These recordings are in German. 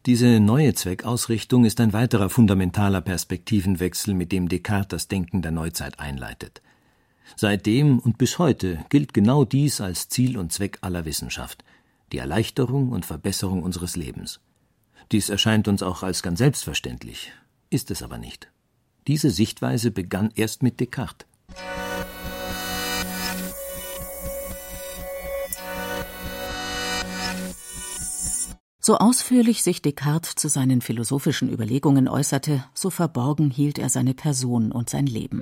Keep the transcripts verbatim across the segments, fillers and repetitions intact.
Diese neue Zweckausrichtung ist ein weiterer fundamentaler Perspektivenwechsel, mit dem Descartes das Denken der Neuzeit einleitet. Seitdem und bis heute gilt genau dies als Ziel und Zweck aller Wissenschaft: die Erleichterung und Verbesserung unseres Lebens. Dies erscheint uns auch als ganz selbstverständlich, ist es aber nicht. Diese Sichtweise begann erst mit Descartes. So ausführlich sich Descartes zu seinen philosophischen Überlegungen äußerte, so verborgen hielt er seine Person und sein Leben.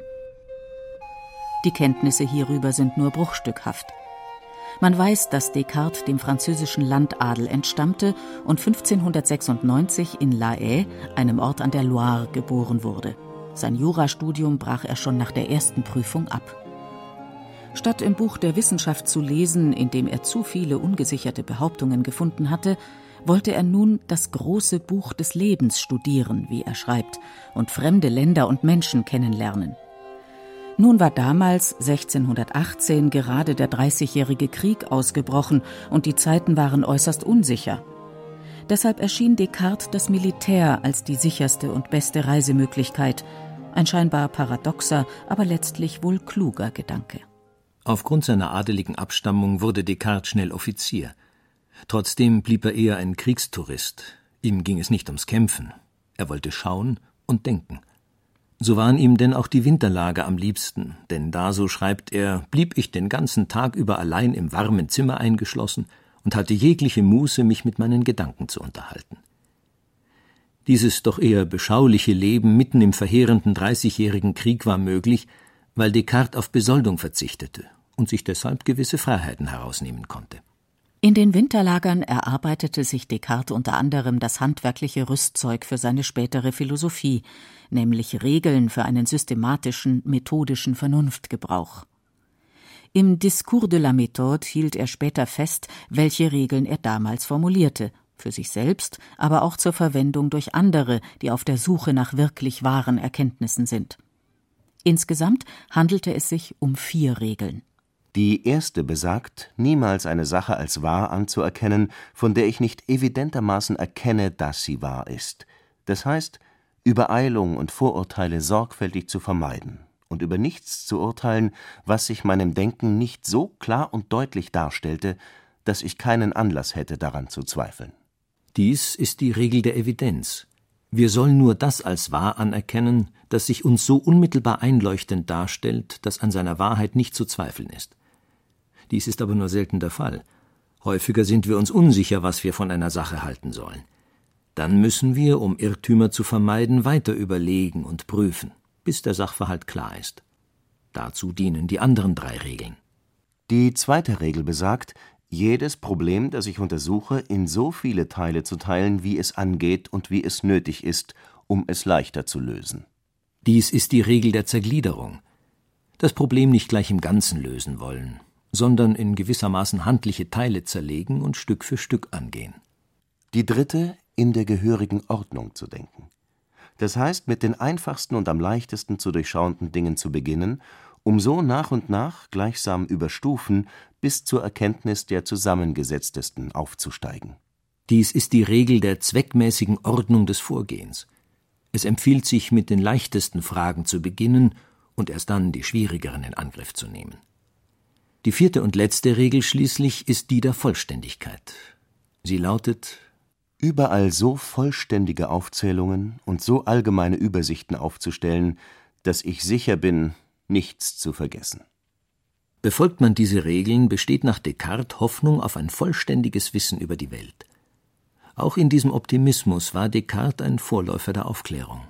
Die Kenntnisse hierüber sind nur bruchstückhaft. Man weiß, dass Descartes dem französischen Landadel entstammte und fünfzehnhundertsechsundneunzig in La Haye, einem Ort an der Loire, geboren wurde. Sein Jurastudium brach er schon nach der ersten Prüfung ab. Statt im Buch der Wissenschaft zu lesen, in dem er zu viele ungesicherte Behauptungen gefunden hatte, wollte er nun das große Buch des Lebens studieren, wie er schreibt, und fremde Länder und Menschen kennenlernen. Nun war damals, sechzehnhundertachtzehn, gerade der Dreißigjährige Krieg ausgebrochen und die Zeiten waren äußerst unsicher. Deshalb erschien Descartes das Militär als die sicherste und beste Reisemöglichkeit. Ein scheinbar paradoxer, aber letztlich wohl kluger Gedanke. Aufgrund seiner adeligen Abstammung wurde Descartes schnell Offizier. Trotzdem blieb er eher ein Kriegstourist. Ihm ging es nicht ums Kämpfen. Er wollte schauen und denken. So waren ihm denn auch die Winterlager am liebsten, denn da, so schreibt er, blieb ich den ganzen Tag über allein im warmen Zimmer eingeschlossen und hatte jegliche Muße, mich mit meinen Gedanken zu unterhalten. Dieses doch eher beschauliche Leben mitten im verheerenden Dreißigjährigen Krieg war möglich, weil Descartes auf Besoldung verzichtete und sich deshalb gewisse Freiheiten herausnehmen konnte. In den Winterlagern erarbeitete sich Descartes unter anderem das handwerkliche Rüstzeug für seine spätere Philosophie, nämlich Regeln für einen systematischen, methodischen Vernunftgebrauch. Im Discours de la Méthode hielt er später fest, welche Regeln er damals formulierte, für sich selbst, aber auch zur Verwendung durch andere, die auf der Suche nach wirklich wahren Erkenntnissen sind. Insgesamt handelte es sich um vier Regeln. Die erste besagt, niemals eine Sache als wahr anzuerkennen, von der ich nicht evidentermaßen erkenne, dass sie wahr ist. Das heißt, Übereilung und Vorurteile sorgfältig zu vermeiden und über nichts zu urteilen, was sich meinem Denken nicht so klar und deutlich darstellte, dass ich keinen Anlass hätte, daran zu zweifeln. Dies ist die Regel der Evidenz. Wir sollen nur das als wahr anerkennen, das sich uns so unmittelbar einleuchtend darstellt, dass an seiner Wahrheit nicht zu zweifeln ist. Dies ist aber nur selten der Fall. Häufiger sind wir uns unsicher, was wir von einer Sache halten sollen. Dann müssen wir, um Irrtümer zu vermeiden, weiter überlegen und prüfen, bis der Sachverhalt klar ist. Dazu dienen die anderen drei Regeln. Die zweite Regel besagt, jedes Problem, das ich untersuche, in so viele Teile zu teilen, wie es angeht und wie es nötig ist, um es leichter zu lösen. Dies ist die Regel der Zergliederung. Das Problem nicht gleich im Ganzen lösen wollen, sondern in gewissermaßen handliche Teile zerlegen und Stück für Stück angehen. Die dritte, in der gehörigen Ordnung zu denken. Das heißt, mit den einfachsten und am leichtesten zu durchschauenden Dingen zu beginnen, um so nach und nach, gleichsam über Stufen, bis zur Erkenntnis der zusammengesetztesten aufzusteigen. Dies ist die Regel der zweckmäßigen Ordnung des Vorgehens. Es empfiehlt sich, mit den leichtesten Fragen zu beginnen und erst dann die schwierigeren in Angriff zu nehmen. Die vierte und letzte Regel schließlich ist die der Vollständigkeit. Sie lautet: Überall so vollständige Aufzählungen und so allgemeine Übersichten aufzustellen, dass ich sicher bin, nichts zu vergessen. Befolgt man diese Regeln, besteht nach Descartes Hoffnung auf ein vollständiges Wissen über die Welt. Auch in diesem Optimismus war Descartes ein Vorläufer der Aufklärung.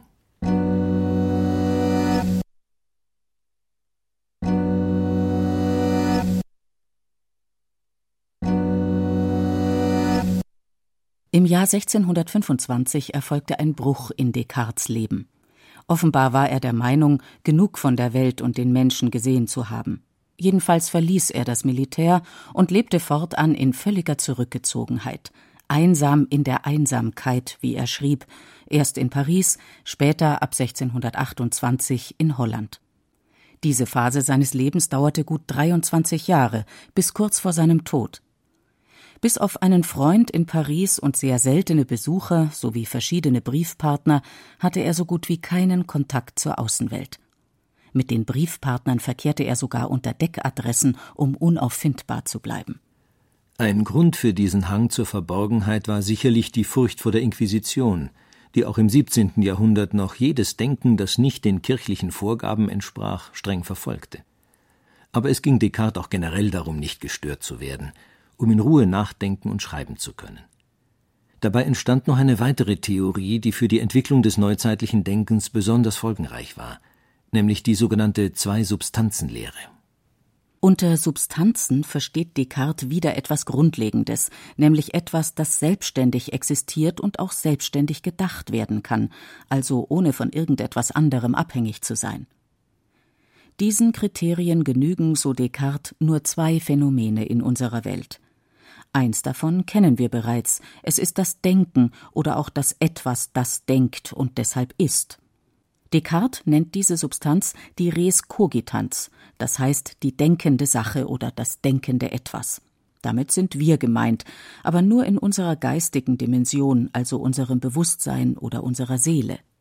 Im Jahr sechzehnhundertfünfundzwanzig erfolgte ein Bruch in Descartes' Leben. Offenbar war er der Meinung, genug von der Welt und den Menschen gesehen zu haben. Jedenfalls verließ er das Militär und lebte fortan in völliger Zurückgezogenheit. Einsam in der Einsamkeit, wie er schrieb, erst in Paris, später ab sechzehnhundertachtundzwanzig in Holland. Diese Phase seines Lebens dauerte gut dreiundzwanzig Jahre, bis kurz vor seinem Tod. Bis auf einen Freund in Paris und sehr seltene Besucher sowie verschiedene Briefpartner hatte er so gut wie keinen Kontakt zur Außenwelt. Mit den Briefpartnern verkehrte er sogar unter Deckadressen, um unauffindbar zu bleiben. Ein Grund für diesen Hang zur Verborgenheit war sicherlich die Furcht vor der Inquisition, die auch im siebzehnten Jahrhundert noch jedes Denken, das nicht den kirchlichen Vorgaben entsprach, streng verfolgte. Aber es ging Descartes auch generell darum, nicht gestört zu werden, um in Ruhe nachdenken und schreiben zu können. Dabei entstand noch eine weitere Theorie, die für die Entwicklung des neuzeitlichen Denkens besonders folgenreich war, nämlich die sogenannte Zwei-Substanzen-Lehre. Unter Substanzen versteht Descartes wieder etwas Grundlegendes, nämlich etwas, das selbstständig existiert und auch selbstständig gedacht werden kann, also ohne von irgendetwas anderem abhängig zu sein. Diesen Kriterien genügen, so Descartes, nur zwei Phänomene in unserer Welt. Eins davon kennen wir bereits, es ist das Denken oder auch das Etwas, das denkt und deshalb ist. Descartes nennt diese Substanz die res cogitans, das heißt die denkende Sache oder das denkende Etwas. Damit sind wir gemeint, aber nur in unserer geistigen Dimension, also unserem Bewusstsein oder unserer Seele.